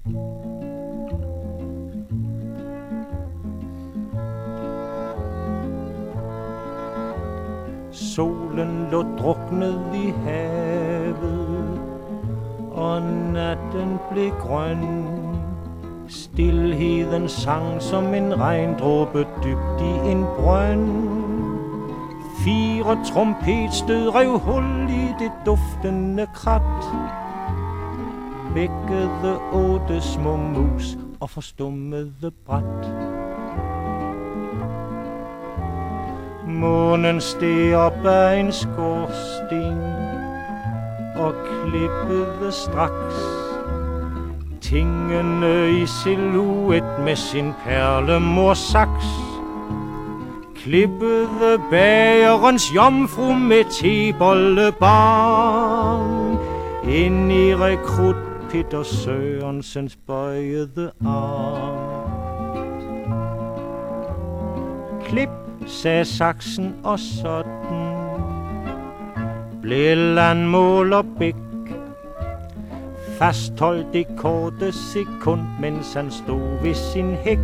Solen lå druknet i havet, og natten blev grøn. Stilheden sang som en regndråbe dybt i en brønd. 4 trompetstød rev hul i det duftende krat. Vækkede 8 små mus og forstummede brat. Månen steg op af en skorsten og klippede straks tingene i silhuet med sin perlemorsaks. Klippede bagerens jomfru med tebollebarn ind i rekrut Peter Sørensens bøjede arm. Klip, sagde saksen, og sådan blev landmål og bæk. Fastholdt det korte sekund, mens han stod ved sin hæk.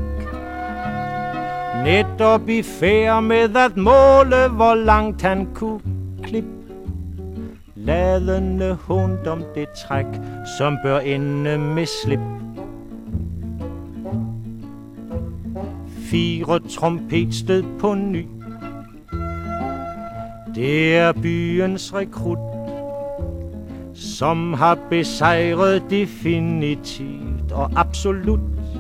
Netop i færd med at måle, hvor langt han kunne klippe. Ladende hund om det træk, som bør ende med slip. 4 trompetstød på ny. Det er byens rekrut, som har besejret definitivt og absolut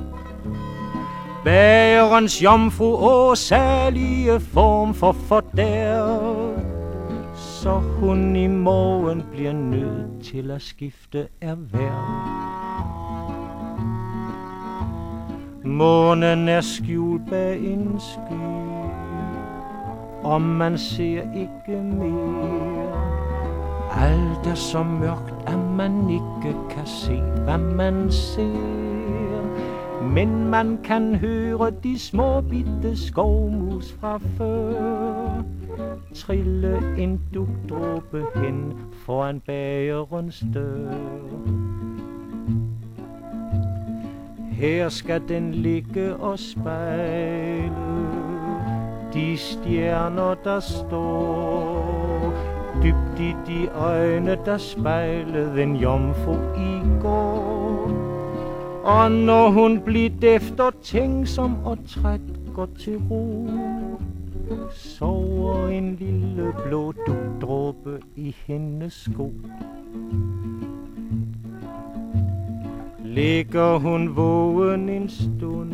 bagerens jomfru og særlige form for fordærv, så hun i morgen bliver nødt til at skifte erhverv. Månen er skjult bag en sky, og man ser ikke mere. Alt er så mørkt, at man ikke kan se, hvad man ser. Men man kan høre de små bitte skovmus fra før trille en dugdråbe hen foran bagerens dør. Her skal den ligge og spejle de stjerner, der står dybt i de øjne, der spejlede en jomfru i går. Og når hun blidt eftertænksom og træt går til ro, sover en lille blå dugdråbe i hendes sko. Ligger hun vågen en stund,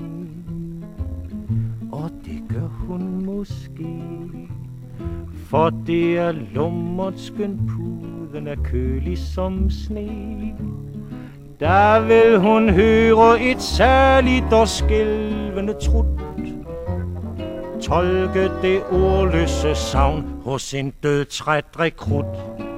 og det gør hun måske, for det er lummert skønt, puden er kølig som sne. Der vil hun høre et særligt og skælvende trut, tolke det ordløse savn hos en dødtræt rekrut.